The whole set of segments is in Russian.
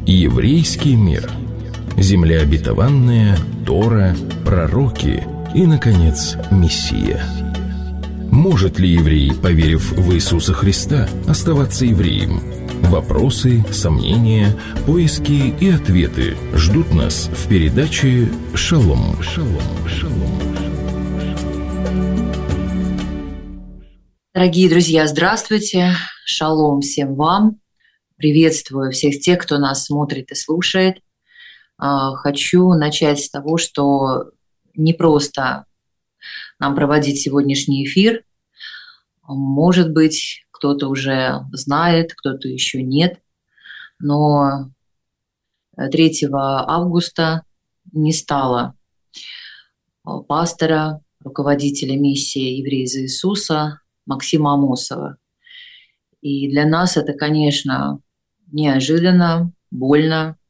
Еврейский мир. Земля обетованная, Тора, пророки и, наконец, Мессия. Может ли еврей, поверив в Иисуса Христа, оставаться евреем? Вопросы, сомнения, поиски и ответы ждут нас в передаче «Шалом». Дорогие друзья, здравствуйте! Шалом всем вам! Приветствую всех тех, кто нас смотрит и слушает. Хочу начать с того, что не просто нам проводить сегодняшний эфир. Может быть, кто-то уже знает, кто-то еще нет. Но 3 августа не стало пастора, руководителя миссии «Евреи за Иисуса» Максима Амосова. И для нас это, конечно, неожиданно, больно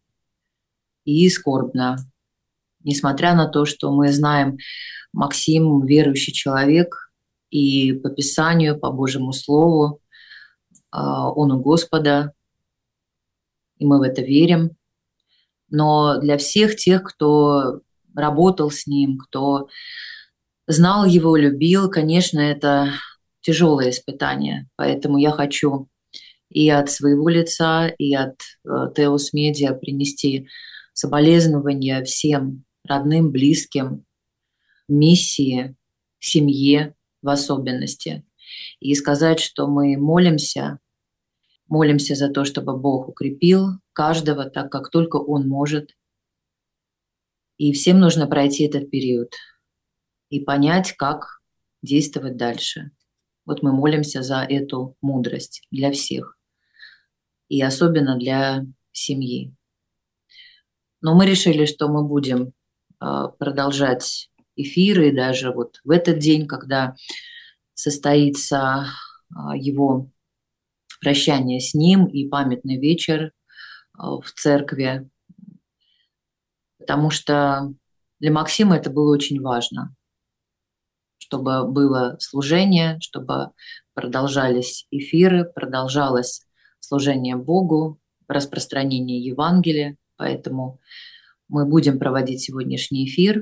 и скорбно. Несмотря на то, что мы знаем, Максим верующий человек, и по Писанию, по Божьему Слову, он у Господа, и мы в это верим. Но для всех тех, кто работал с ним, кто знал его, любил, конечно, это тяжелое испытание. Поэтому я хочу и от своего лица, и от Теос Медиа принести соболезнования всем родным, близким, миссии, семье в особенности. И сказать, что мы молимся за то, чтобы Бог укрепил каждого так, как только Он может. И всем нужно пройти этот период и понять, как действовать дальше. Вот мы молимся за эту мудрость для всех. И особенно для семьи. Но мы решили, что мы будем продолжать эфиры даже вот в этот день, когда состоится его прощание с ним и памятный вечер в церкви. Потому что для Максима это было очень важно, чтобы было служение, чтобы продолжались эфиры, продолжалось служение Богу, распространение Евангелия. Поэтому мы будем проводить сегодняшний эфир.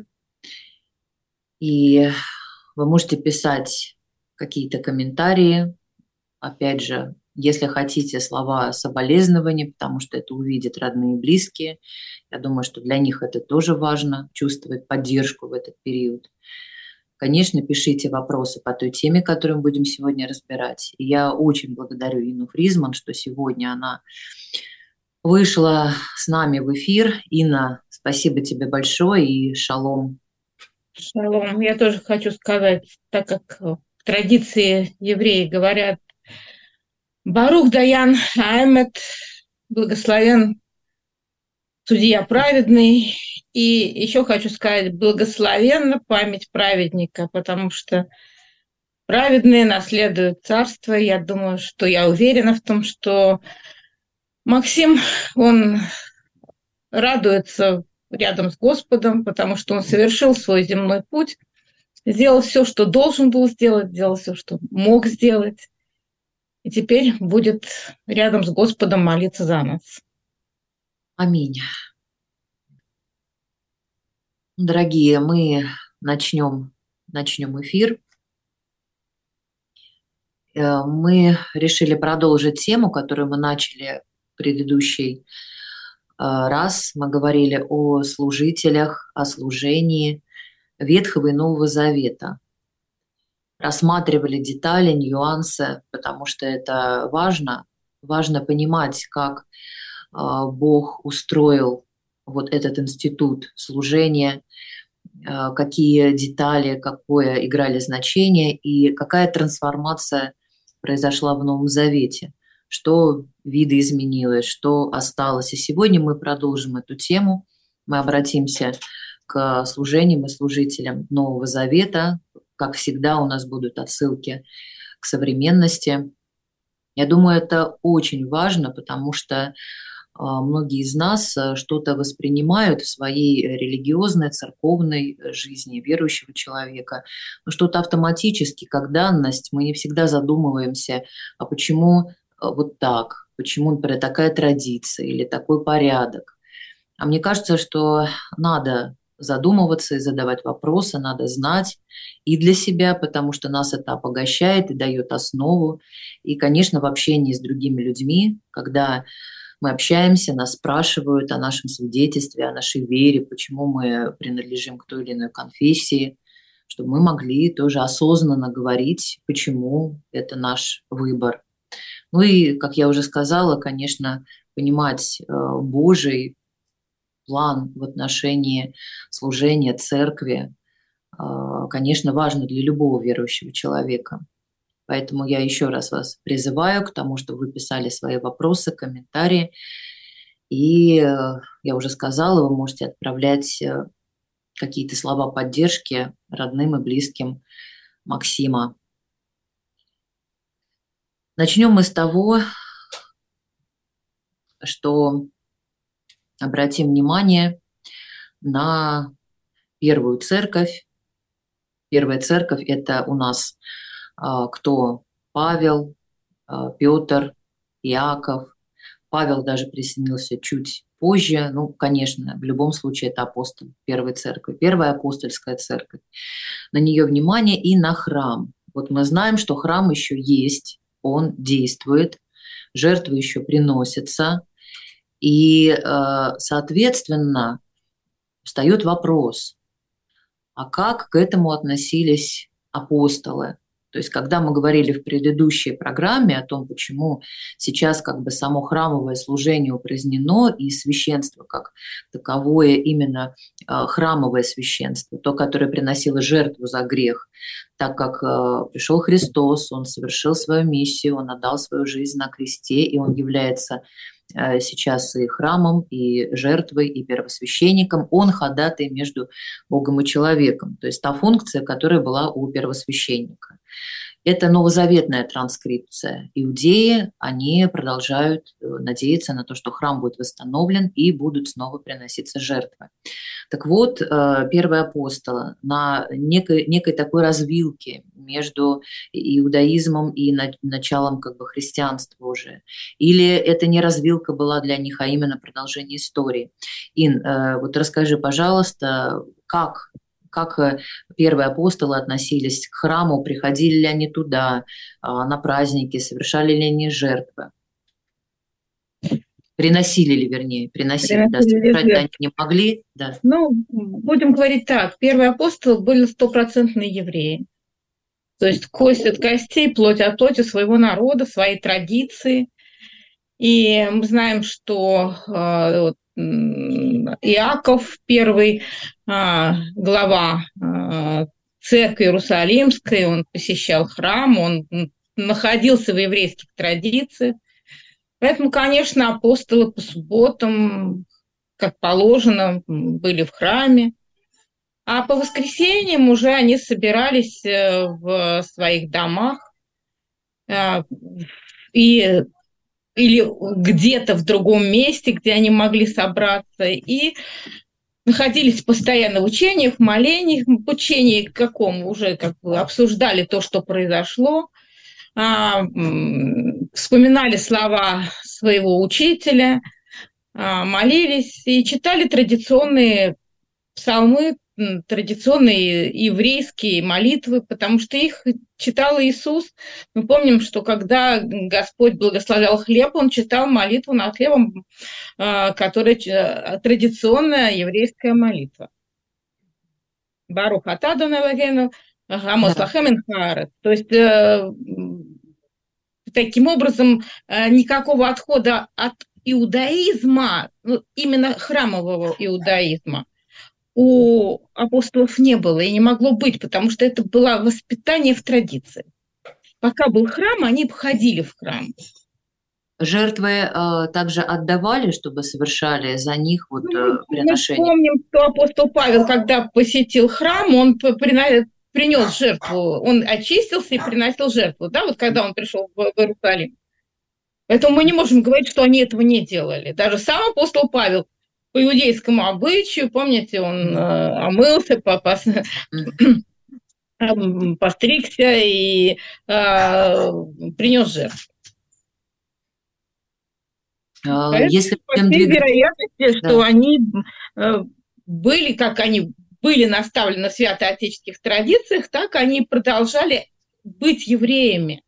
И вы можете писать какие-то комментарии. Опять же, если хотите, слова соболезнования, потому что это увидят родные и близкие. Я думаю, что для них это тоже важно, чувствовать поддержку в этот период. Конечно, пишите вопросы по той теме, которую мы будем сегодня разбирать. И я очень благодарю Инну Фризман, что сегодня она вышла с нами в эфир. Инна, спасибо тебе большое и шалом. Шалом. Я тоже хочу сказать, так как в традиции евреи говорят «Барух Даян Аэмет», благословен судья праведный. И еще хочу сказать, благословенна память праведника, потому что праведные наследуют царство. Я думаю, что я уверена в том, что Максим, он радуется рядом с Господом, потому что он совершил свой земной путь, сделал все, что должен был сделать, сделал все, что мог сделать. И теперь будет рядом с Господом молиться за нас. Аминь. Дорогие, мы начнем эфир. Мы решили продолжить тему, которую мы начали в предыдущий раз. Мы говорили о служителях, о служении Ветхого и Нового Завета. Рассматривали детали, нюансы, потому что это важно. Важно понимать, как Бог устроил вот этот институт служения, какие детали, какое играли значение и какая трансформация произошла в Новом Завете, что видоизменилось, что осталось. И сегодня мы продолжим эту тему. Мы обратимся к служениям и служителям Нового Завета. Как всегда, у нас будут отсылки к современности. Я думаю, это очень важно, потому что многие из нас что-то воспринимают в своей религиозной, церковной жизни верующего человека, но что-то автоматически, как данность. Мы не всегда задумываемся, а почему вот так, почему, например, такая традиция или такой порядок. А мне кажется, что надо задумываться и задавать вопросы, надо знать и для себя, потому что нас это обогащает и дает основу. И, конечно, в общении с другими людьми, когда мы общаемся, нас спрашивают о нашем свидетельстве, о нашей вере, почему мы принадлежим к той или иной конфессии, чтобы мы могли тоже осознанно говорить, почему это наш выбор. Ну и, как я уже сказала, конечно, понимать Божий план в отношении служения церкви, конечно, важно для любого верующего человека. Поэтому я еще раз вас призываю к тому, чтобы вы писали свои вопросы, комментарии. И я уже сказала, вы можете отправлять какие-то слова поддержки родным и близким Максима. Начнем мы с того, что обратим внимание на первую церковь. Первая церковь – это у нас кто? Павел, Петр, Иаков. Павел даже присоединился чуть позже. Ну, конечно, в любом случае это апостол первой церкви. Первая апостольская церковь. На нее внимание и на храм. Вот мы знаем, что храм еще есть, он действует, жертвы еще приносятся. И, соответственно, встает вопрос, а как к этому относились апостолы? То есть, когда мы говорили в предыдущей программе о том, почему сейчас как бы само храмовое служение упразднено, и священство как таковое, именно храмовое священство, то, которое приносило жертву за грех, так как пришел Христос, Он совершил свою миссию, Он отдал свою жизнь на кресте, и Он является сейчас и храмом, и жертвой, и первосвященником. Он ходатай между Богом и человеком. То есть та функция, которая была у первосвященника. Это новозаветная транскрипция. Иудеи, они продолжают надеяться на то, что храм будет восстановлен и будут снова приноситься жертвы. Так вот, первые апостолы на некой такой развилке между иудаизмом и началом как бы христианства уже. Или это не развилка была для них, а именно продолжение истории. Ин, вот расскажи, пожалуйста, как первые апостолы относились к храму, приходили ли они туда на праздники, совершали ли они жертвы? Приносили ли, вернее, да, совершать они не могли. Да. Ну, будем говорить так, первые апостолы были стопроцентные евреи. То есть кость от костей, плоть от плоти своего народа, своей традиции. И мы знаем, что Иаков, первый глава церкви Иерусалимской, он посещал храм, он находился в еврейских традициях. Поэтому, конечно, апостолы по субботам, как положено, были в храме. А по воскресеньям уже они собирались в своих домах или где-то в другом месте, где они могли собраться, и находились постоянно в учениях, в молениях, в учении каком уже как бы обсуждали то, что произошло, вспоминали слова своего учителя, молились и читали традиционные псалмы, традиционные еврейские молитвы, потому что их читал Иисус. Мы помним, что когда Господь благословлял хлеб, Он читал молитву над хлебом, которая традиционная еврейская молитва. Барух ата Адонай Элокейну гамос лахем эн хаарец. То есть таким образом никакого отхода от иудаизма, ну, именно храмового иудаизма, у апостолов не было и не могло быть, потому что это было воспитание в традиции. Пока был храм, они ходили в храм. Жертвы также отдавали, чтобы совершали за них вот приношение? Мы помним, что апостол Павел, когда посетил храм, он принес жертву, он очистился и приносил жертву, да, вот когда он пришел в Иерусалим. Поэтому мы не можем говорить, что они этого не делали. Даже сам апостол Павел по иудейскому обычаю, помните, он омылся, постригся и принес жертву. Если по всей вероятности, что они были, как они были наставлены в святоотеческих традициях, так они продолжали быть евреями.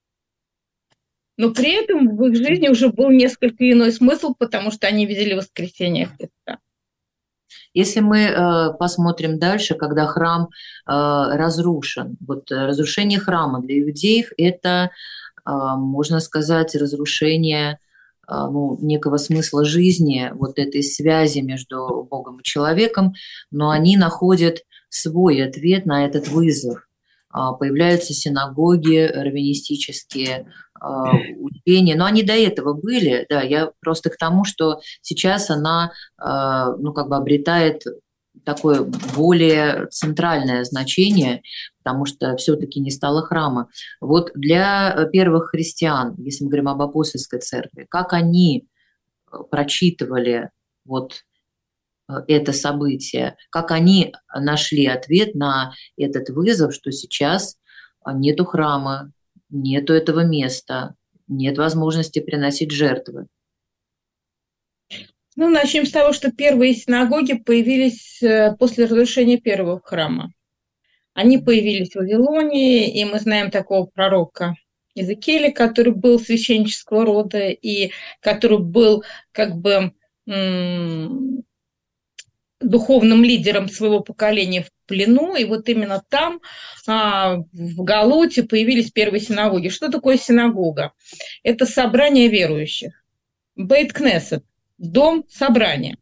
Но при этом в их жизни уже был несколько иной смысл, потому что они видели воскресение Христа. Если мы посмотрим дальше, когда храм разрушен, вот разрушение храма для иудеев – это, можно сказать, разрушение некого смысла жизни, вот этой связи между Богом и человеком, но они находят свой ответ на этот вызов. Появляются синагоги раввинистические, учения, но они до этого были, да, я просто к тому, что сейчас она, обретает такое более центральное значение, потому что все-таки не стало храма. Вот для первых христиан, если мы говорим об апостольской церкви, как они прочитывали вот это событие, как они нашли ответ на этот вызов, что сейчас нету храма, нету этого места, нет возможности приносить жертвы. Начнем с того, что первые синагоги появились после разрушения первого храма. Они появились в Вавилонии, и мы знаем такого пророка Иезекииля, который был священнического рода и который был как бы духовным лидером своего поколения в плену, и вот именно там, в Галуте, появились первые синагоги. Что такое синагога? Это собрание верующих. Бейт-кнесет, дом собрания.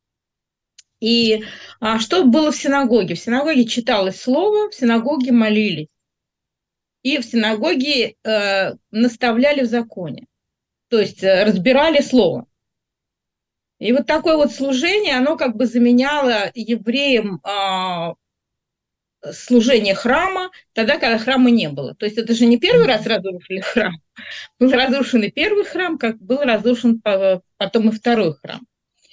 И что было в синагоге? В синагоге читалось слово, в синагоге молились. И в синагоге наставляли в законе, то есть разбирали слово. И вот такое вот служение, оно как бы заменяло евреям служение храма тогда, когда храма не было. То есть это же не первый раз разрушили храм. Был разрушен и первый храм, как был разрушен потом и второй храм.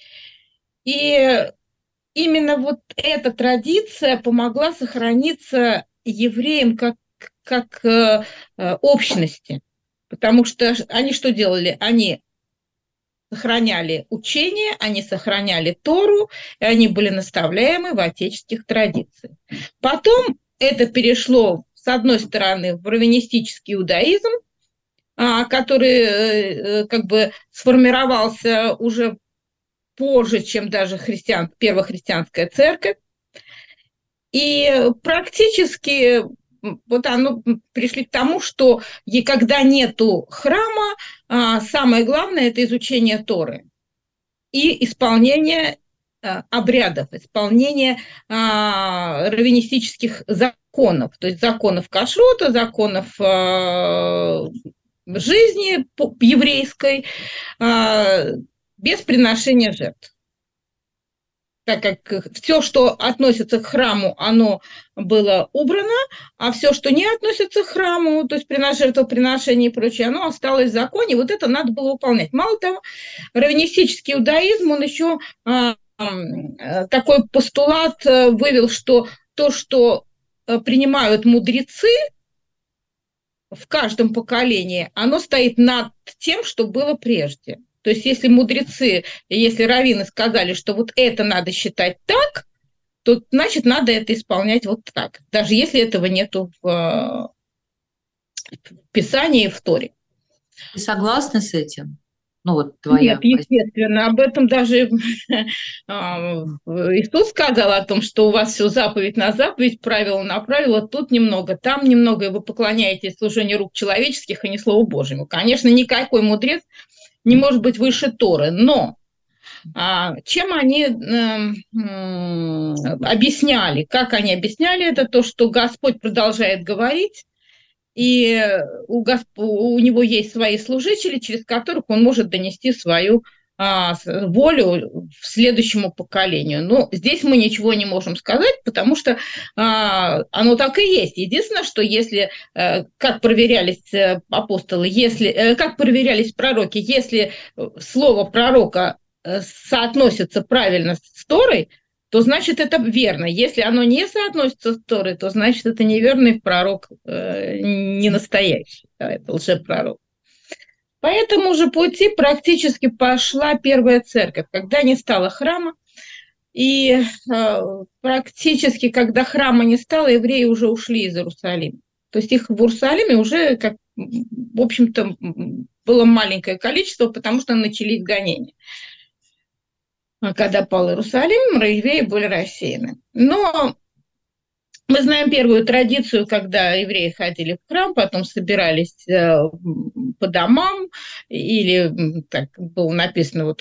И именно вот эта традиция помогла сохраниться евреям как общности. Потому что они что делали? Они сохраняли учение, они сохраняли Тору, и они были наставляемы в отеческих традициях. Потом это перешло, с одной стороны, в раввинистический иудаизм, который как бы сформировался уже позже, чем даже первая христианская церковь. И практически вот оно пришли к тому, что когда нету храма, самое главное – это изучение Торы и исполнение обрядов, исполнение раввинистических законов, то есть законов кашрута, законов жизни еврейской, без приношения жертв. Так как все, что относится к храму, оно было убрано, а все, что не относится к храму, то есть жертвоприношение и прочее, оно осталось в законе, вот это надо было выполнять. Мало того, раввинистический иудаизм, он еще такой постулат вывел, что то, что принимают мудрецы в каждом поколении, оно стоит над тем, что было прежде. То есть если мудрецы, если раввины сказали, что вот это надо считать так, то значит надо это исполнять вот так, даже если этого нету в Писании и в Торе. Ты согласна с этим? Твоя Нет, естественно, об этом даже Иисус сказал о том, что у вас все заповедь на заповедь, правило на правило, тут немного, там немного, и вы поклоняетесь служению рук человеческих, а не Слову Божьему. Конечно, никакой мудрец не может быть выше Торы, но чем они объясняли, как они объясняли это, то, что Господь продолжает говорить, и у него есть свои служители, через которых он может донести свою волю следующему поколению. Но здесь мы ничего не можем сказать, потому что оно так и есть. Единственное, что если, как проверялись апостолы, как проверялись пророки, если слово пророка соотносится правильно с Торой, то значит это верно. Если оно не соотносится с Торой, то значит это неверный пророк, не настоящий, да, это лжепророк. По этому же пути практически пошла первая церковь, когда не стало храма. И практически, когда храма не стало, евреи уже ушли из Иерусалима. То есть их в Иерусалиме уже, как, в общем-то, было маленькое количество, потому что начались гонения. А когда пал Иерусалим, евреи были рассеяны. Но мы знаем первую традицию, когда евреи ходили в храм, потом собирались по домам, или, так было написано вот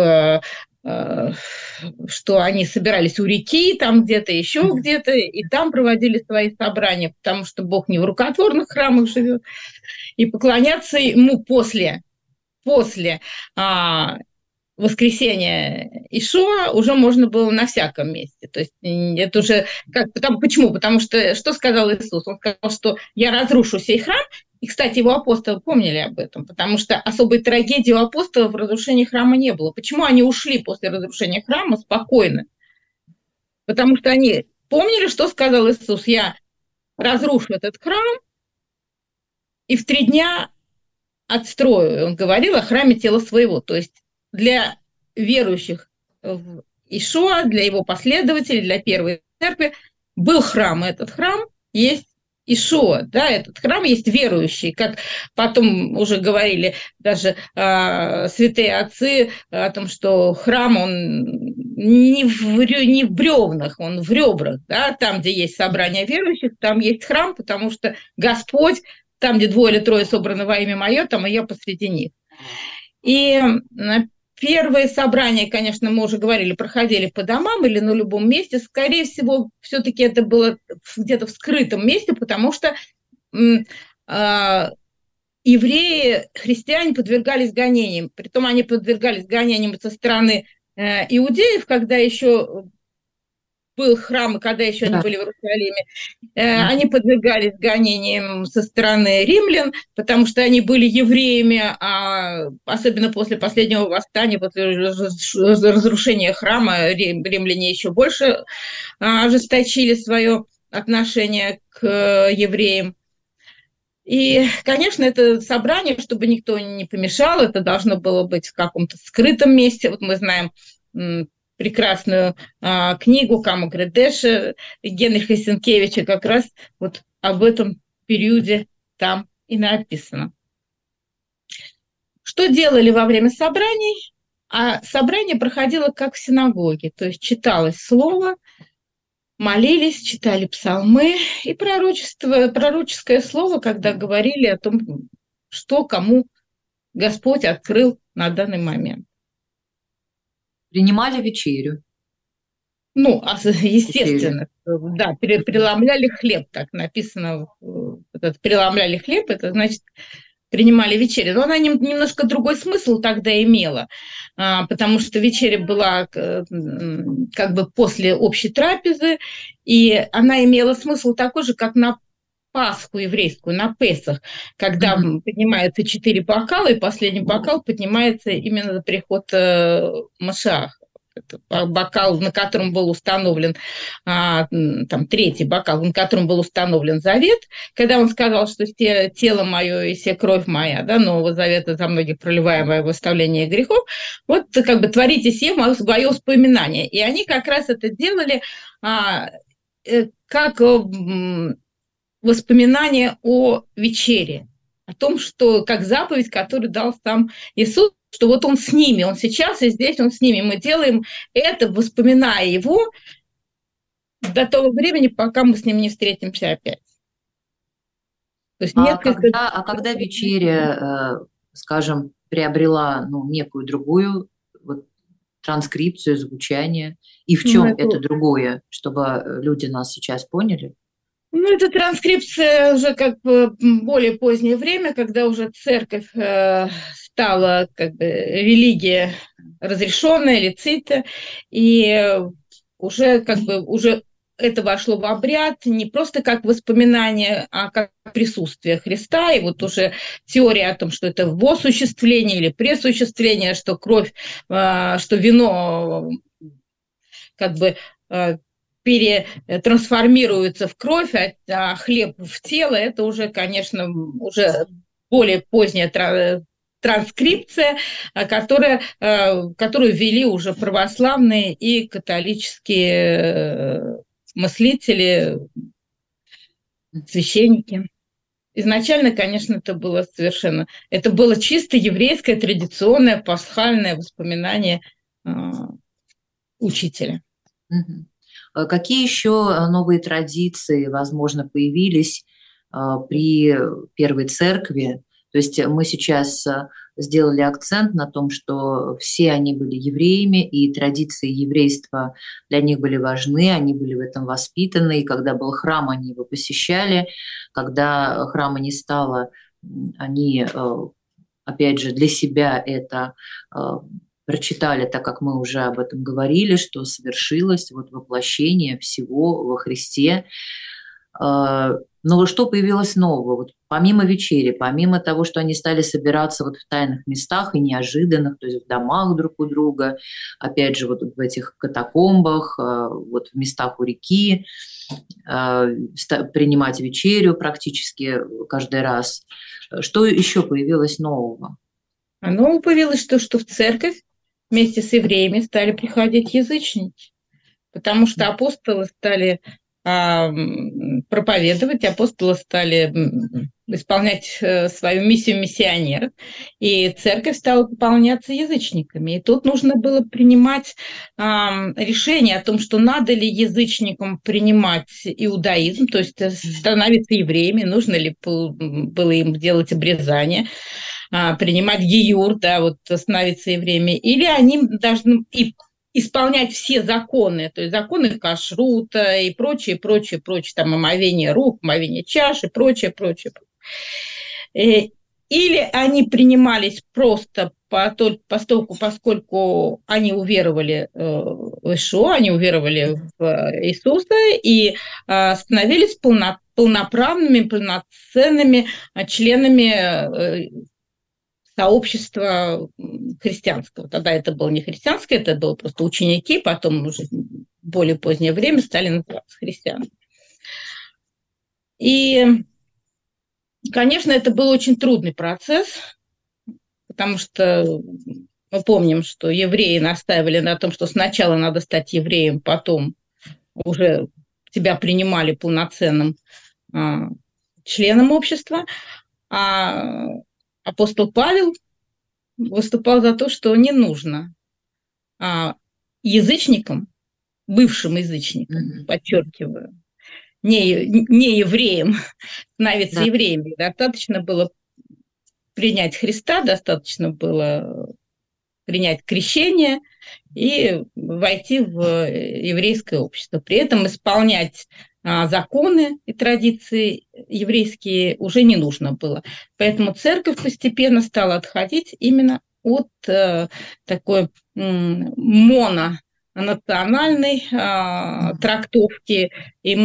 что они собирались у реки, там где-то, еще где-то, и там проводили свои собрания, потому что Бог не в рукотворных храмах живет, и поклоняться ему после воскресения Ишуа уже можно было на всяком месте. То есть это уже почему? Потому что что сказал Иисус? Он сказал, что я разрушу сей храм. И, кстати, его апостолы помнили об этом, потому что особой трагедии у апостолов в разрушении храма не было. Почему они ушли после разрушения храма спокойно? Потому что они помнили, что сказал Иисус. Я разрушу этот храм и в 3 дня отстрою. Он говорил о храме тела своего. То есть для верующих в Ишуа, для его последователей, для первой церкви был храм. Этот храм есть Ишуа, да, этот храм есть верующий, как потом уже говорили даже святые отцы о том, что храм, он не в бревнах, он в ребрах, да, там, где есть собрание верующих, там есть храм, потому что Господь, там, где 2 или 3 собраны во имя Мое, там и я посреди них. И первые собрания, конечно, мы уже говорили, проходили по домам или на любом месте. Скорее всего, все-таки это было где-то в скрытом месте, потому что евреи, христиане подвергались гонениям. Притом они подвергались гонениям со стороны иудеев, когда еще был храм, и когда еще они были в Иерусалиме, они подвергались гонениям со стороны римлян, потому что они были евреями, а особенно после последнего восстания, после разрушения храма, римляне еще больше ожесточили свое отношение к евреям. И, конечно, это собрание, чтобы никто не помешал, это должно было быть в каком-то скрытом месте. Вот мы знаем прекрасную книгу Каму Гредеша Генриха Сенкевича, как раз вот об этом периоде там и написано. Что делали во время собраний? А собрание проходило как в синагоге, то есть читалось слово, молились, читали псалмы и пророческое слово, когда говорили о том, что кому Господь открыл на данный момент. Принимали вечерю. Ну, естественно, да, преломляли хлеб, так написано. Преломляли хлеб, это значит, принимали вечерю. Но она немножко другой смысл тогда имела, потому что вечеря была как бы после общей трапезы, и она имела смысл такой же, как на Пасху еврейскую, на Песах, когда поднимаются 4 бокала, и последний бокал поднимается именно за приход Машиаха. Это бокал, на котором был установлен, там 3-й бокал, на котором был установлен завет, когда он сказал, что все тело мое и все кровь моя, да, Нового Завета за многих проливаемое в оставление грехов, вот как бы творите сие в свое воспоминание. И они как раз это делали как воспоминание о вечере, о том, что как заповедь, которую дал сам Иисус, что вот он с ними, он сейчас и здесь, он с ними. Мы делаем это, вспоминая его до того времени, пока мы с ним не встретимся опять. То есть когда вечеря, скажем, приобрела некую другую вот, транскрипцию, звучание, и в чем это другое, чтобы люди нас сейчас поняли? Ну, это транскрипция уже как бы более позднее время, когда уже церковь стала как бы религия разрешенная, лицита, и уже как бы уже это вошло в обряд не просто как воспоминание, а как присутствие Христа, и вот уже теория о том, что это воосуществление или пресуществление, что кровь, что вино как бы перетрансформируется в кровь, а хлеб в тело, это уже, конечно, уже более поздняя транскрипция, которую ввели уже православные и католические мыслители, священники. Изначально, конечно, это было чисто еврейское, традиционное, пасхальное воспоминание учителя. Какие еще новые традиции, возможно, появились при Первой Церкви? То есть мы сейчас сделали акцент на том, что все они были евреями, и традиции еврейства для них были важны, они были в этом воспитаны, и когда был храм, они его посещали. Когда храма не стало, они, опять же, для себя это прочитали, так как мы уже об этом говорили, что совершилось воплощение всего во Христе. Но что появилось нового? Помимо вечери, помимо того, что они стали собираться в тайных местах и неожиданных, то есть в домах друг у друга, опять же, в этих катакомбах, в местах у реки, принимать вечерю практически каждый раз. Что еще появилось нового? Нового появилось то, что в церковь вместе с евреями стали приходить язычники, потому что апостолы стали проповедовать, апостолы стали исполнять свою миссию миссионеров, и церковь стала пополняться язычниками. И тут нужно было принимать решение о том, что надо ли язычникам принимать иудаизм, то есть становиться евреями, нужно ли было им делать обрезание, принимать гиюр, становиться евреями, или они должны исполнять все законы, то есть законы кашрута и прочее, там омовение рук, омовение чаш и прочее. Или они принимались просто поскольку они уверовали в Ишуа, они уверовали в Иисуса и становились полноправными, полноценными членами сообщества христианского. Тогда это было не христианское, это было просто ученики, потом уже в более позднее время стали называться христианами. И, конечно, это был очень трудный процесс, потому что мы помним, что евреи настаивали на том, что сначала надо стать евреем, потом уже тебя принимали полноценным членом общества. А апостол Павел выступал за то, что не нужно язычникам, бывшим язычникам, подчеркиваю, не евреям, становиться евреями. Достаточно было принять Христа, достаточно было принять крещение и войти в еврейское общество. При этом исполнять законы и традиции еврейские уже не нужно было. Поэтому церковь постепенно стала отходить именно от такой мононациональной трактовки. И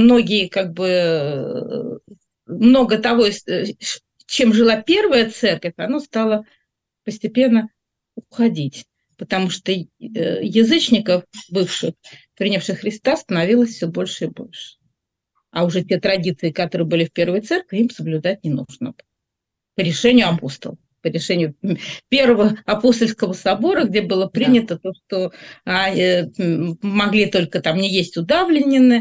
много того, чем жила первая церковь, оно стало постепенно уходить. Потому что язычников, бывших, принявших Христа, становилось все больше и больше. А уже те традиции, которые были в Первой Церкви, им соблюдать не нужно. По решению апостолов, по решению Первого апостольского собора, где было принято то, что могли только там не есть удавленины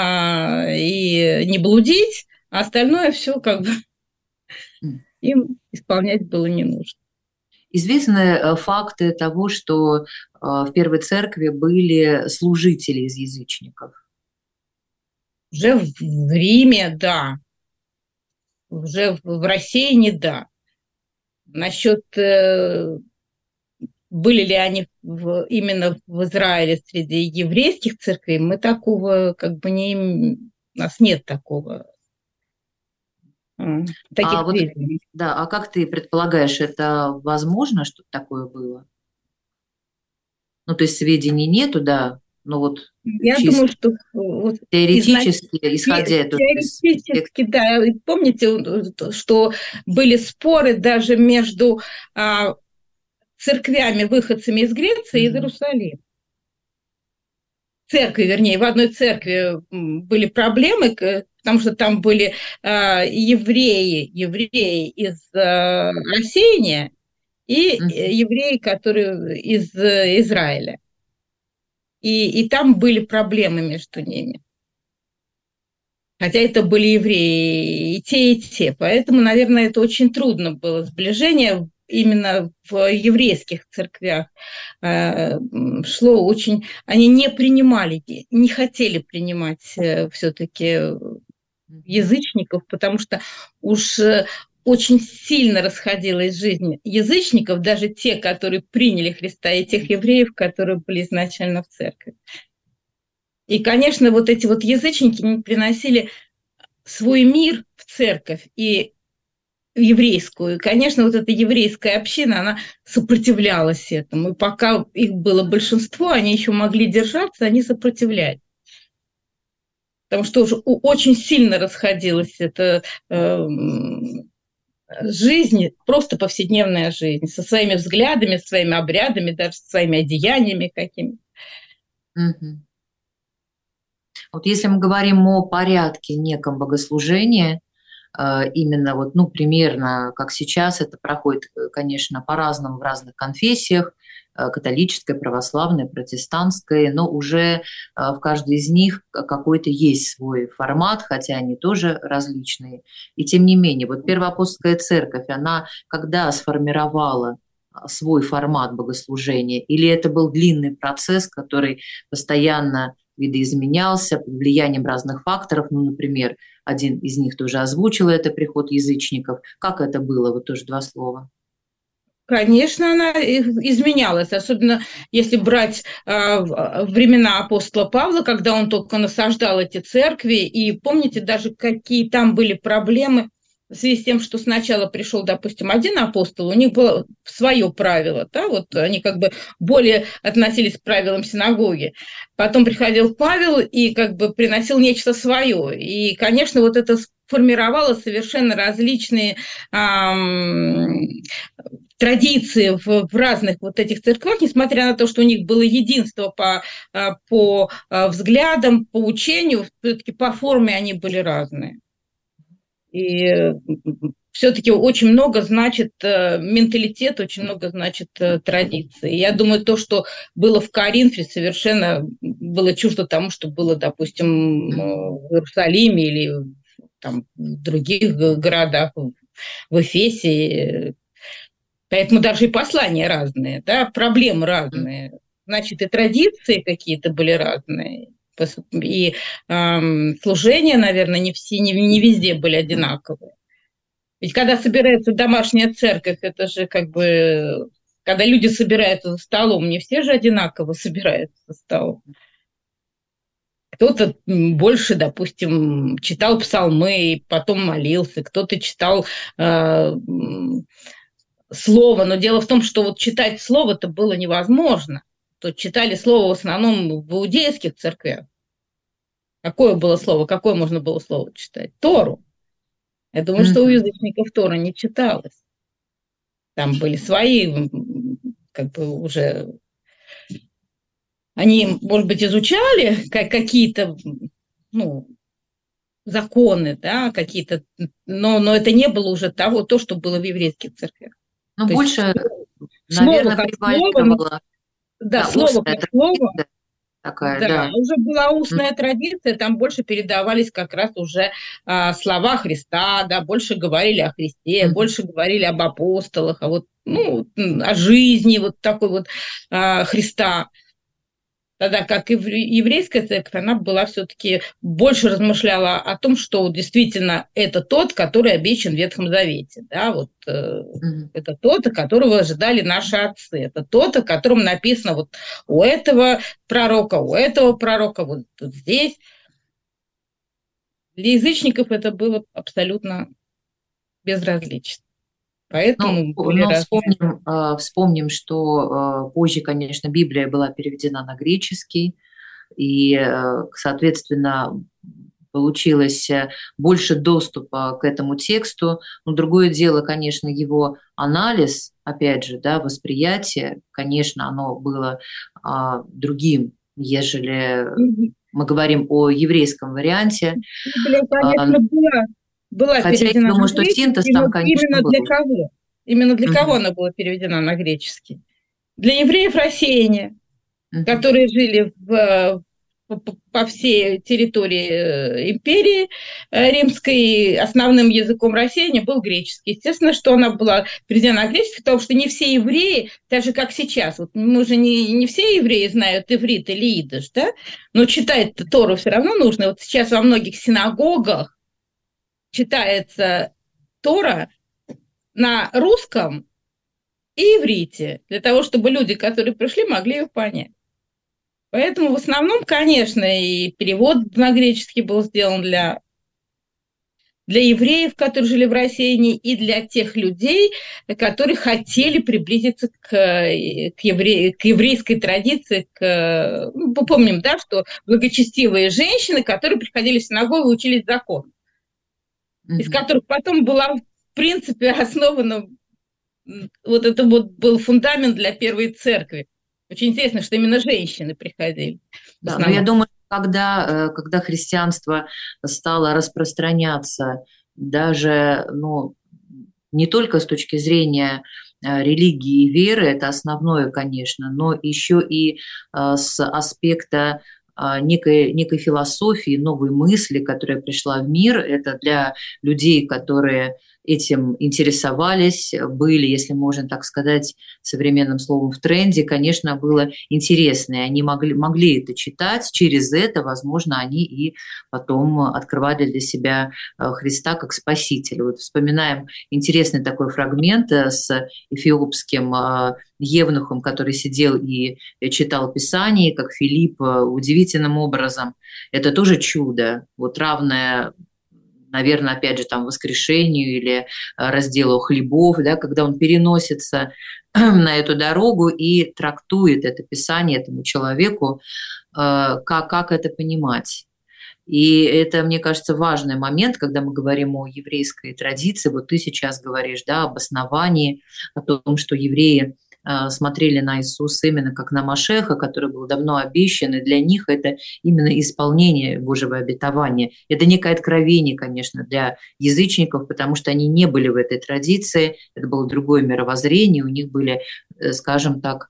и не блудить, а остальное все им исполнять было не нужно. Известны факты того, что в Первой Церкви были служители из язычников. Уже в Риме, да. Уже в России, да. Насчет были ли они именно в Израиле среди еврейских церквей, мы такого у нас нет такого. А как ты предполагаешь, это возможно, что такое было? То есть сведений нету, да, но я думаю, что теоретически, исходя теоретически, да. Помните, что были споры даже между церквями, выходцами из Греции и из Иерусалима. В одной церкви были проблемы, потому что там были евреи из рассеяния и евреи, которые из Израиля. И там были проблемы между ними. Хотя это были евреи и те. Поэтому, наверное, это очень трудно было сближение. Именно в еврейских церквях шло очень... Они не принимали, не хотели принимать все-таки язычников, потому что уж очень сильно расходилась жизнь язычников, даже те, которые приняли Христа, и тех евреев, которые были изначально в церкви. И, конечно, вот эти вот язычники не приносили свой мир в церковь и еврейскую. И, конечно, вот эта еврейская община, она сопротивлялась этому. И пока их было большинство, они еще могли держаться, они сопротивлялись. Потому что уже очень сильно расходилась эта жизнь, просто повседневная жизнь, со своими взглядами, со своими обрядами, даже со своими одеяниями какими-то. Угу. Вот если мы говорим о порядке неком богослужения, именно вот, ну, примерно как сейчас это проходит, конечно, по-разному в разных конфессиях, католической, православной, протестантской, но уже в каждой из них какой-то есть свой формат, хотя они тоже различные. И тем не менее, вот Первоапостольская церковь, она когда сформировала свой формат богослужения, или это был длинный процесс, который постоянно видоизменялся под влиянием разных факторов, ну, например, один из них тоже озвучил, это приход язычников. Как это было? Вот тоже два слова. Конечно, она изменялась, особенно если брать времена апостола Павла, когда он только насаждал эти церкви, и помните даже, какие там были проблемы в связи с тем, что сначала пришел, допустим, один апостол, у них было свое правило, да, вот они как бы более относились к правилам синагоги. Потом приходил Павел и как бы приносил нечто свое. И, конечно, вот это сформировало совершенно различные традиции в разных вот этих церквях, несмотря на то, что у них было единство по взглядам, по учению, все-таки по форме они были разные. И все-таки очень много значит менталитет, очень много значит традиции. Я думаю, то, что было в Коринфе, совершенно было чуждо тому, что было, допустим, в Иерусалиме или там, в других городах, в Эфесе. Поэтому даже и послания разные, да, проблемы разные. Значит, и традиции какие-то были разные. И служения, наверное, не везде были одинаковые. Ведь когда собирается домашняя церковь, это же как бы... Когда люди собираются за столом, не все же одинаково собираются за столом. Кто-то больше, допустим, читал псалмы и потом молился, кто-то читал слово. Но дело в том, что вот читать слово-то было невозможно. То читали слово в основном в иудейских церквях. Какое было слово? Какое можно было слово читать? Тору. Я думаю, что у язычников Тора не читалось. Там были свои, как бы уже... Они, может быть, изучали какие-то, ну, законы, да, какие-то, но это не было уже то, что было в еврейских церквях. Ну, больше, наверное, превалировало. Да, слово как слово. Такая, да, уже была устная традиция, там больше передавались как раз уже слова Христа, да, больше говорили о Христе, больше говорили об апостолах, о о жизни вот такой вот Христа. Тогда как еврейская церковь, она была все-таки больше размышляла о том, что действительно это тот, который обещан в Ветхом Завете. Да? Вот, это тот, которого ожидали наши отцы. Это тот, о котором написано вот у этого пророка, вот здесь. Для язычников это было абсолютно безразлично. Поэтому вспомним, что позже, конечно, Библия была переведена на греческий, и, соответственно, получилось больше доступа к этому тексту. Но другое дело, конечно, его анализ, опять же, да, восприятие, конечно, оно было другим, ежели мы говорим о еврейском варианте. Библия, конечно, была хотя я думаю, что синтез там, конечно, именно был. Для кого? Именно для кого она была переведена на греческий? Для евреев-рассеяния, которые жили по всей территории империи римской. Основным языком рассеяния был греческий. Естественно, что она была переведена на греческий, потому что не все евреи, даже как сейчас, вот мы же не все евреи знают иврит или идиш, да? Но читать Тору все равно нужно. Вот сейчас во многих синагогах читается Тора на русском и иврите, для того, чтобы люди, которые пришли, могли ее понять. Поэтому в основном, конечно, и перевод на греческий был сделан для евреев, которые жили в рассеянии, и для тех людей, которые хотели приблизиться к еврейской традиции. Мы помним, да, что благочестивые женщины, которые приходили в синагогу и учились закону, из которых потом была, в принципе, основана, вот это вот был фундамент для первой церкви. Очень интересно, что именно женщины приходили. Да, но я думаю, когда христианство стало распространяться даже, не только с точки зрения религии и веры, это основное, конечно, но еще и с аспекта некой философии, новой мысли, которая пришла в мир. Это для людей, которые этим интересовались, были, если можно так сказать, современным словом, в тренде, конечно, было интересно. И они могли это читать, через это, возможно, они и потом открывали для себя Христа как Спасителя. Вот вспоминаем интересный такой фрагмент с эфиопским евнухом, который сидел и читал Писание, как Филипп, удивительным образом. Это тоже чудо, вот равное, наверное, опять же, там, воскрешению или разделу хлебов, да, когда он переносится на эту дорогу и трактует это Писание этому человеку, как это понимать. И это, мне кажется, важный момент, когда мы говорим о еврейской традиции. Вот ты сейчас говоришь, да, об основании, о том, что евреи смотрели на Иисуса именно как на Машеха, который был давно обещан, и для них это именно исполнение Божьего обетования. Это некое откровение, конечно, для язычников, потому что они не были в этой традиции, это было другое мировоззрение, у них были, скажем так,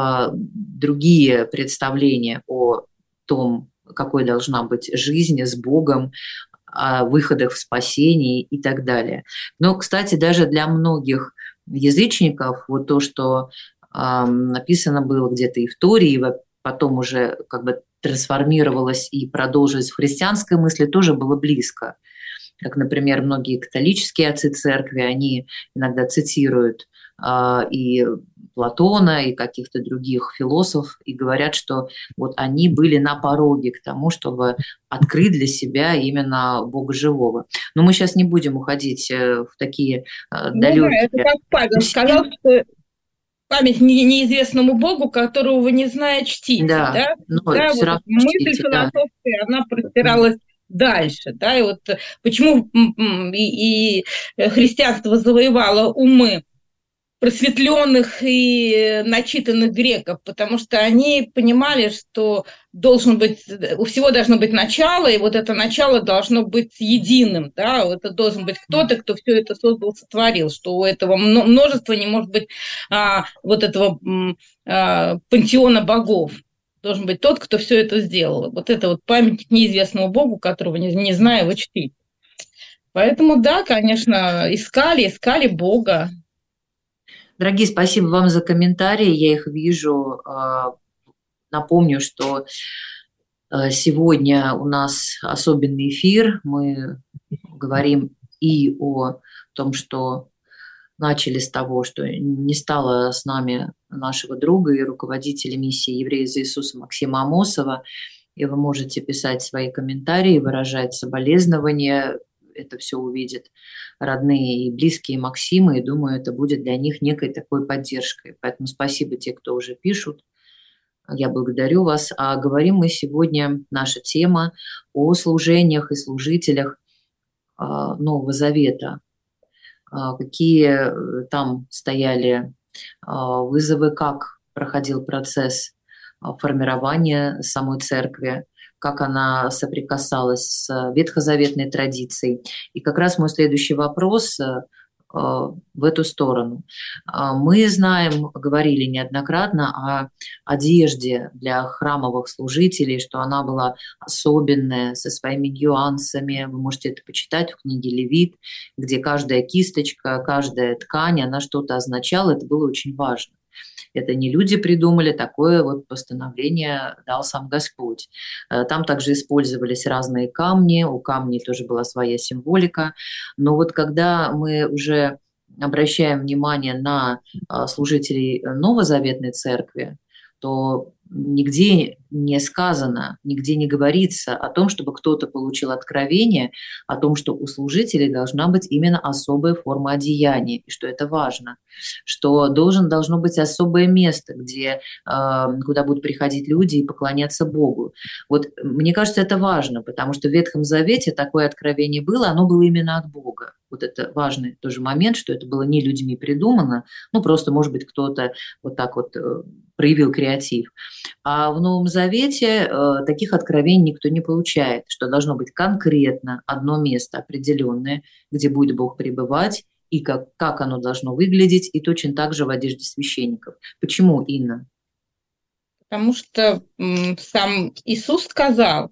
другие представления о том, какой должна быть жизнь с Богом, о выходах в спасении и так далее. Но, кстати, даже для многих язычников, вот то, что написано было где-то и в Торе, и потом уже как бы трансформировалось и продолжилось в христианской мысли, тоже было близко. Как, например, многие католические отцы церкви, они иногда цитируют и Платона, и каких-то других философов, и говорят, что вот они были на пороге к тому, чтобы открыть для себя именно Бога живого. Но мы сейчас не будем уходить в такие далекие... это как Павел сказал, что память неизвестному Богу, которого вы не знаете, чтите. Да, но да, все равно мысль чтите, философская, она простиралась дальше. Да, и вот почему и христианство завоевало умы просветленных и начитанных греков, потому что они понимали, что у всего должно быть начало, и вот это начало должно быть единым, да, это должен быть кто-то, кто все это создал, сотворил, что у этого множества не может быть вот этого пантеона богов. Должен быть тот, кто все это сделал. Вот это вот памятник неизвестному Богу, которого не знаю, вы чтите. Поэтому, да, конечно, искали Бога. Дорогие, спасибо вам за комментарии, я их вижу. Напомню, что сегодня у нас особенный эфир. Мы говорим и о том, что начали с того, что не стало с нами нашего друга и руководителя миссии «Евреи за Иисуса» Максима Амосова. И вы можете писать свои комментарии, выражать соболезнования. Это все увидят родные и близкие Максима, и думаю, это будет для них некой такой поддержкой. Поэтому спасибо те, кто уже пишут. Я благодарю вас. А говорим мы сегодня, наша тема о служениях и служителях Нового Завета. Какие там стояли вызовы, как проходил процесс формирования самой церкви, как она соприкасалась с ветхозаветной традицией. И как раз мой следующий вопрос в эту сторону. Мы знаем, говорили неоднократно о одежде для храмовых служителей, что она была особенная, со своими нюансами. Вы можете это почитать в книге Левит, где каждая кисточка, каждая ткань, она что-то означала, это было очень важно. Это не люди придумали, такое вот постановление дал сам Господь. Там также использовались разные камни, у камней тоже была своя символика. Но вот когда мы уже обращаем внимание на служителей Новозаветной Церкви, то нигде не сказано, нигде не говорится о том, чтобы кто-то получил откровение о том, что у служителей должна быть именно особая форма одеяния, и что это важно, что должно быть особое место, куда будут приходить люди и поклоняться Богу. Вот мне кажется, это важно, потому что в Ветхом Завете такое откровение было, оно было именно от Бога. Вот это важный тоже момент, что это было не людьми придумано, просто, может быть, кто-то вот так вот проявил креатив. А в Новом Завете таких откровений никто не получает, что должно быть конкретно одно место определенное, где будет Бог пребывать, и как оно должно выглядеть, и точно так же в одежде священников. Почему, Инна? Потому что сам Иисус сказал,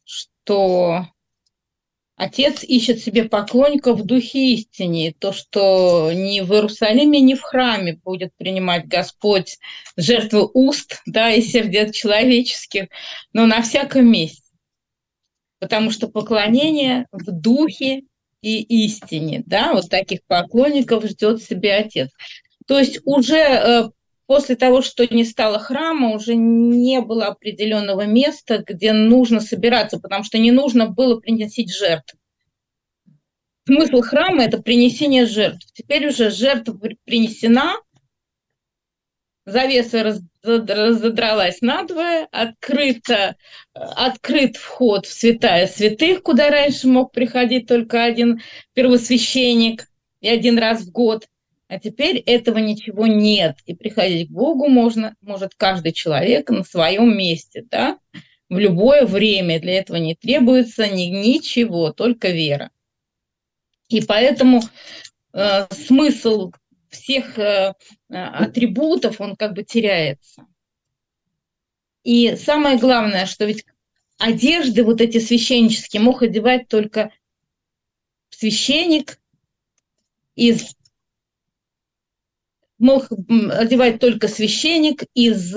что Отец ищет себе поклонников в духе истине. То, что ни в Иерусалиме, ни в храме будет принимать Господь жертвы уст, да, и сердец человеческих, но на всяком месте. Потому что поклонение в духе и истине, да, вот таких поклонников ждет себе Отец. То есть уже после того, что не стало храма, уже не было определенного места, где нужно собираться, потому что не нужно было приносить жертв. Смысл храма – это принесение жертв. Теперь уже жертва принесена, завеса разодралась надвое, открыт вход в святая святых, куда раньше мог приходить только один первосвященник и один раз в год. А теперь этого ничего нет. И приходить к Богу может каждый человек на своем месте, да? В любое время. Для этого не требуется ничего, только вера. И поэтому смысл всех атрибутов, он как бы теряется. И самое главное, что ведь одежды вот эти священнические мог одевать только священник мог одевать только священник из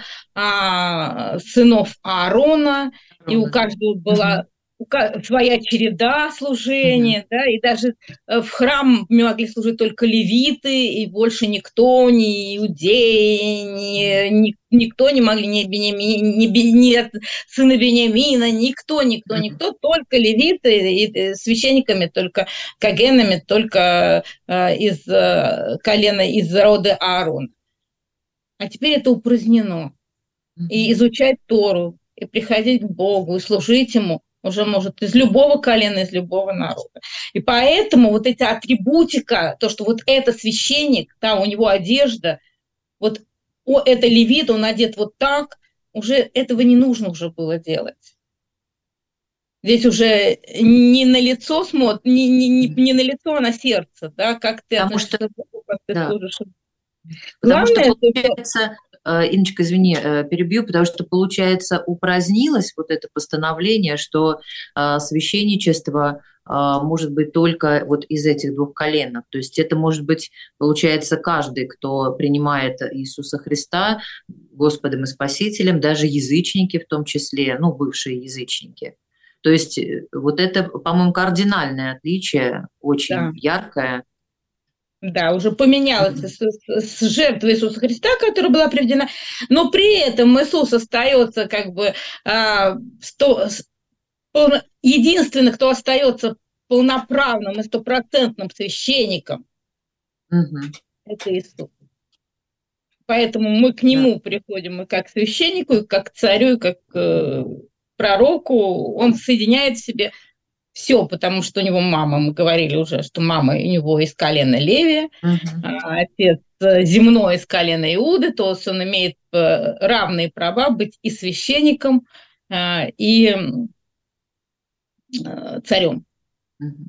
сынов Аарона, и у каждого была своя череда служения, да, и даже в храм могли служить только левиты, и больше никто, ни иудеи, никто не могли, ни сына Бениамина, никто, только левиты, и священниками, только кагенами, только из колена, из рода Аарона. А теперь это упразднено. И изучать Тору, и приходить к Богу, и служить Ему уже может из любого колена, из любого народа. И поэтому вот эта атрибутика, то, что вот это священник, да, у него одежда, вот это левит, он одет вот так, уже этого не нужно уже было делать. Здесь уже не на лицо смотрит, не на лицо, а на сердце, да, как ты относишься к Богу, как ты служишь. Главное, получается, Инночка, извини, перебью, потому что, получается, упразднилось вот это постановление, что священничество может быть только вот из этих двух коленов. То есть это может быть, получается, каждый, кто принимает Иисуса Христа Господом и Спасителем, даже язычники в том числе, бывшие язычники. То есть вот это, по-моему, кардинальное отличие, очень яркое. Да, уже поменялось с жертвой Иисуса Христа, которая была приведена, но при этом Иисус остается как бы единственный, кто остается полноправным и стопроцентным священником, это Иисус. Поэтому мы к Нему приходим и как к священнику, и как к царю, и как к пророку. Он соединяет в себе все, потому что у него мама, мы говорили уже, что мама у него из колена Левия, отец земной из колена Иуды, то есть он имеет равные права быть и священником, и царем.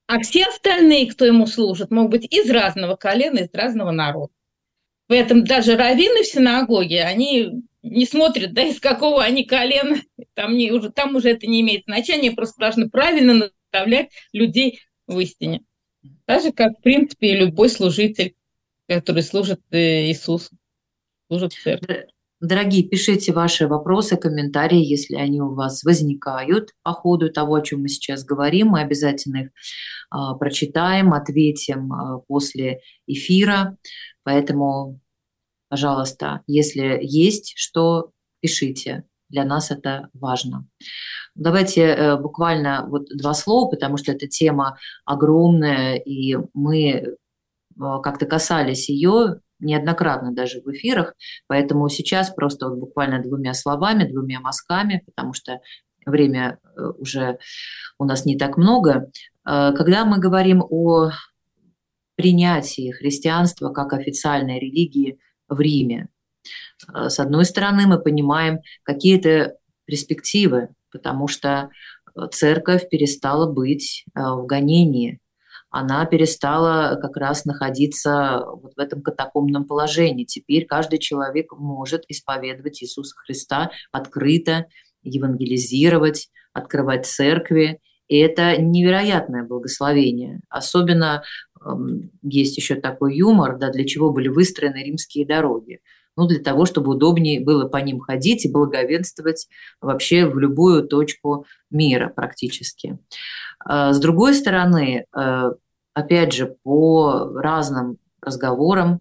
А все остальные, кто ему служит, могут быть из разного колена, из разного народа. Поэтому даже раввины в синагоге, они не смотрят, да, из какого они колена, там уже это не имеет значения, просто должны правильно наставлять людей в истине. Так же, как, в принципе, и любой служитель, который служит Иисусу, служит церкви. Дорогие, пишите ваши вопросы, комментарии, если они у вас возникают по ходу того, о чем мы сейчас говорим. Мы обязательно их прочитаем, ответим после эфира. Поэтому, пожалуйста, если есть что, пишите. Для нас это важно. Давайте буквально вот 2 слова, потому что эта тема огромная, и мы как-то касались ее неоднократно даже в эфирах, поэтому сейчас просто вот буквально 2 словами, 2 мазками, потому что время уже у нас не так много. Когда мы говорим о принятии христианства как официальной религии в Риме, с одной стороны, мы понимаем какие-то перспективы, потому что церковь перестала быть в гонении, она перестала как раз находиться вот в этом катакомбном положении. Теперь каждый человек может исповедовать Иисуса Христа открыто, евангелизировать, открывать церкви. И это невероятное благословение. Особенно есть еще такой юмор, да, для чего были выстроены римские дороги. Ну, для того, чтобы удобнее было по ним ходить и благовествовать вообще в любую точку мира практически. С другой стороны, опять же, по разным разговорам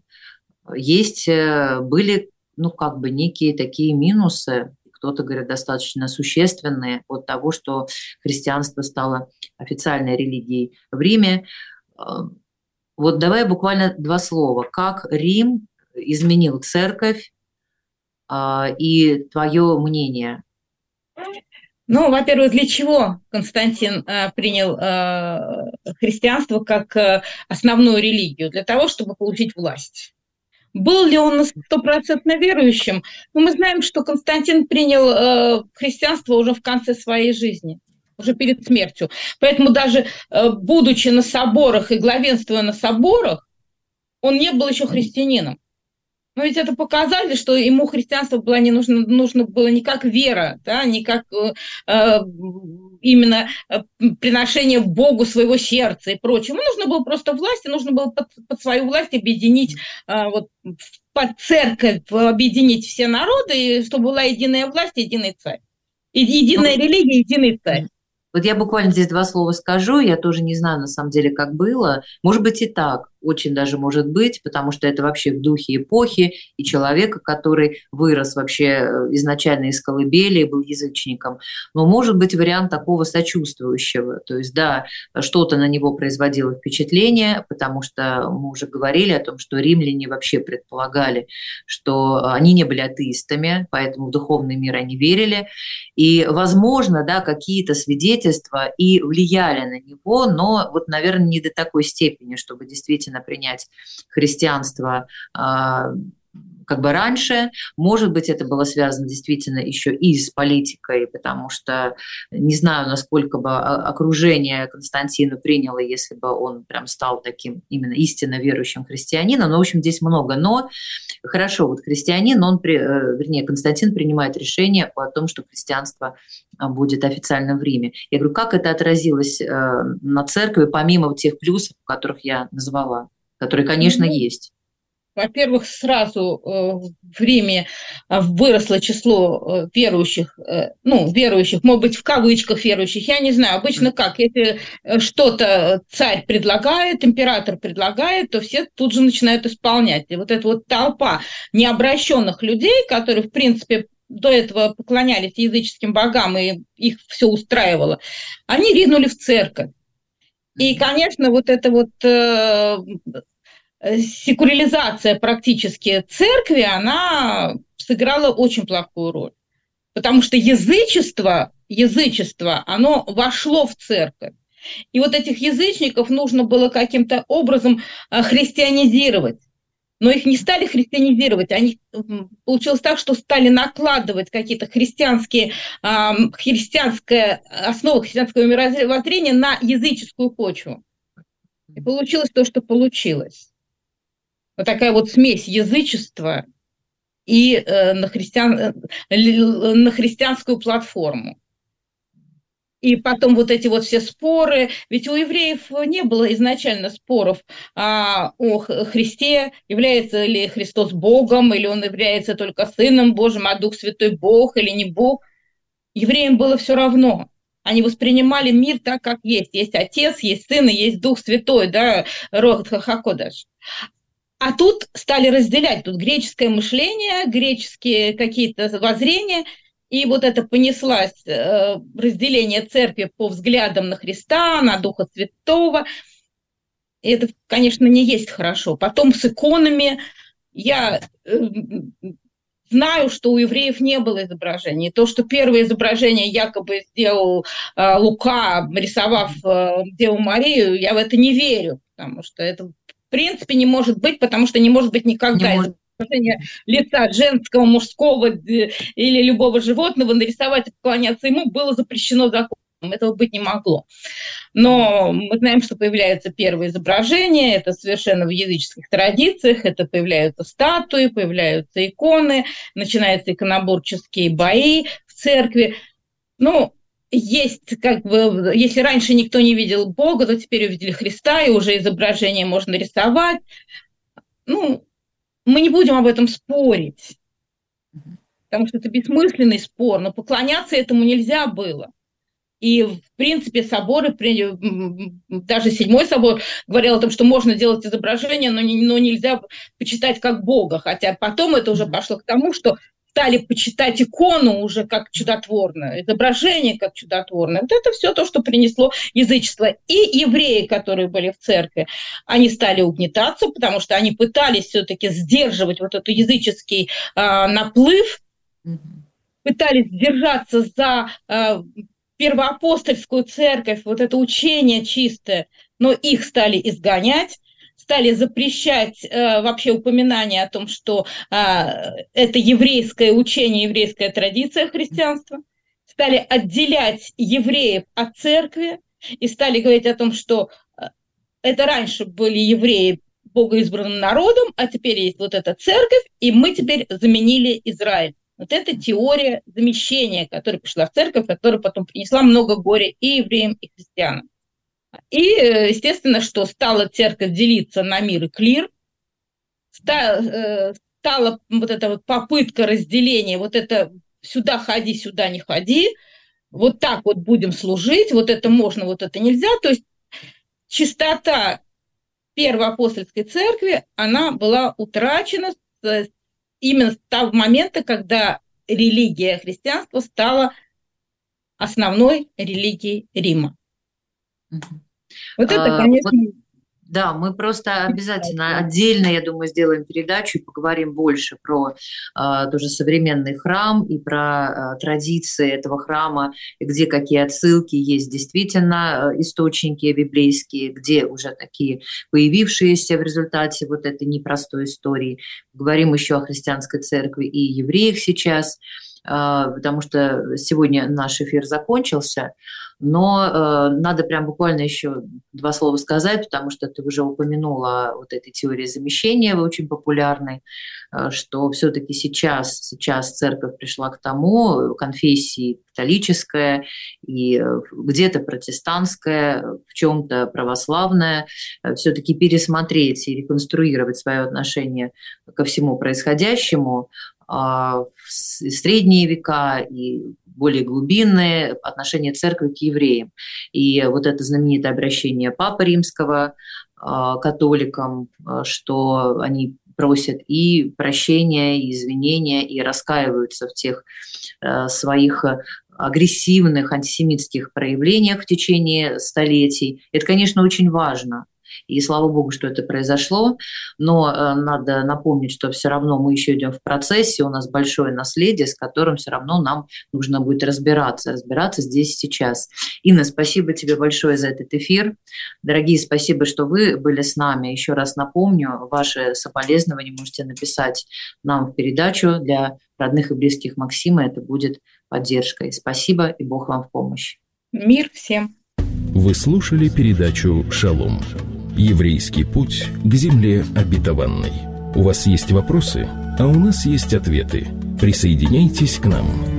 были, ну, как бы некие такие минусы, кто-то говорит, достаточно существенные от того, что христианство стало официальной религией в Риме. Вот давай буквально 2 слова. Как Рим изменил церковь и твое мнение? Ну, во-первых, для чего Константин принял христианство как основную религию? Для того, чтобы получить власть. Был ли он 100% верующим? Ну, мы знаем, что Константин принял христианство уже в конце своей жизни, уже перед смертью. Поэтому даже будучи на соборах и главенствуя на соборах, он не был еще христианином. Но ведь это показали, что ему христианство было нужно было не как вера, да, не как именно приношение Богу своего сердца и прочее. Ему нужно было просто власть, и нужно было под свою власть объединить, под церковь объединить все народы, и чтобы была единая власть, единый царь. Единая религия, единый царь. Вот я буквально здесь 2 слова скажу, я тоже не знаю на самом деле, как было. Может быть и так, очень даже может быть, потому что это вообще в духе эпохи, и человека, который вырос вообще изначально из колыбели, был язычником. Но может быть вариант такого сочувствующего. То есть, да, что-то на него производило впечатление, потому что мы уже говорили о том, что римляне вообще предполагали, что они не были атеистами, поэтому в духовный мир они верили. И, возможно, да, какие-то свидетельства и влияли на него, но вот, наверное, не до такой степени, чтобы действительно принять христианство как бы раньше. Может быть, это было связано действительно еще и с политикой, потому что не знаю, насколько бы окружение Константина приняло, если бы он прям стал таким именно истинно верующим христианином. Но, в общем, здесь много «но». Хорошо, вот христианин, Константин принимает решение о том, что христианство будет официально в Риме. Я говорю, как это отразилось на церкви, помимо тех плюсов, которых я назвала, которые, конечно, есть? Во-первых, сразу в Риме выросло число верующих, верующих, может быть, в кавычках верующих, я не знаю, обычно как, если что-то царь предлагает, император предлагает, то все тут же начинают исполнять. И вот эта вот толпа необращенных людей, которые, в принципе, до этого поклонялись языческим богам, и их все устраивало, они ринули в церковь. И, конечно, вот это вот секуляризация практически церкви, она сыграла очень плохую роль. Потому что язычество, оно вошло в церковь. И вот этих язычников нужно было каким-то образом христианизировать. Но их не стали христианизировать, получилось так, что стали накладывать какие-то христианские основы христианского мировоззрения на языческую почву. И получилось то, что получилось. Вот такая вот смесь язычества и на христианскую платформу. И потом вот эти вот все споры, ведь у евреев не было изначально споров о Христе, является ли Христос Богом, или он является только Сыном Божьим, а Дух Святой Бог или не Бог. Евреям было все равно. Они воспринимали мир так, как есть. Есть Отец, есть Сын и есть Дух Святой, да, Руах ха-кодеш. А тут стали разделять, тут греческое мышление, греческие какие-то воззрения, и вот это понеслось разделение церкви по взглядам на Христа, на Духа Святого. И это, конечно, не есть хорошо. Потом с иконами я знаю, что у евреев не было изображений. То, что первое изображение якобы сделал Лука, рисовав Деву Марию, я в это не верю, потому что это в принципе не может быть, потому что не может быть никогда изображение лица женского, мужского или любого животного, нарисовать и поклоняться ему было запрещено законом. Этого быть не могло. Но мы знаем, что появляются первые изображения, это совершенно в языческих традициях, это появляются статуи, появляются иконы, начинаются иконоборческие бои в церкви. Ну, есть как бы, если раньше никто не видел Бога, то теперь увидели Христа, и уже изображение можно рисовать. Ну, мы не будем об этом спорить, потому что это бессмысленный спор, но поклоняться этому нельзя было. И, в принципе, соборы, даже Седьмой собор говорил о том, что можно делать изображение, но нельзя почитать как Бога. Хотя потом это уже пошло к тому, что стали почитать икону уже как чудотворное, изображение как чудотворное. Вот это все то, что принесло язычество. И евреи, которые были в церкви, они стали угнетаться, потому что они пытались все-таки сдерживать вот этот языческий наплыв, пытались держаться за первоапостольскую церковь, вот это учение чистое, но их стали изгонять, стали запрещать вообще упоминание о том, что это еврейское учение, еврейская традиция христианства, стали отделять евреев от церкви и стали говорить о том, что это раньше были евреи богоизбранным народом, а теперь есть вот эта церковь, и мы теперь заменили Израиль. Вот это теория замещения, которая пришла в церковь, которая потом принесла много горя и евреям, и христианам. И, естественно, что стала церковь делиться на мир и клир, стала вот эта вот попытка разделения, вот это сюда ходи, сюда не ходи, вот так вот будем служить, вот это можно, вот это нельзя. То есть чистота первоапостольской церкви, она была утрачена именно с того момента, когда религия христианства стала основной религией Рима. Вот это, конечно... Да, мы просто обязательно отдельно, я думаю, сделаем передачу и поговорим больше про тоже современный храм и про традиции этого храма, где какие отсылки есть действительно источники библейские, где уже такие появившиеся в результате вот этой непростой истории. Говорим еще о христианской церкви и евреях сейчас, потому что сегодня наш эфир закончился, но надо прям буквально еще два слова сказать, потому что ты уже упомянула вот этой теории замещения, очень популярной, что все-таки сейчас церковь пришла к тому, конфессии католическая и где-то протестантская, в чем-то православная, все-таки пересмотреть и реконструировать свое отношение ко всему происходящему, в средние века и более глубинные отношения церкви к евреям. И вот это знаменитое обращение Папы Римского к католикам, что они просят и прощения, и извинения, и раскаиваются в тех своих агрессивных антисемитских проявлениях в течение столетий. Это, конечно, очень важно. И слава богу, что это произошло, но надо напомнить, что все равно мы еще идем в процессе, у нас большое наследие, с которым все равно нам нужно будет разбираться здесь и сейчас. Инна, спасибо тебе большое за этот эфир. Дорогие, спасибо, что вы были с нами. Еще раз напомню, ваши соболезнования можете написать нам в передачу. Для родных и близких Максима это будет поддержкой. Спасибо, и Бог вам в помощь. Мир всем. Вы слушали передачу «Шалом». Еврейский путь к земле обетованной. У вас есть вопросы, а у нас есть ответы. Присоединяйтесь к нам.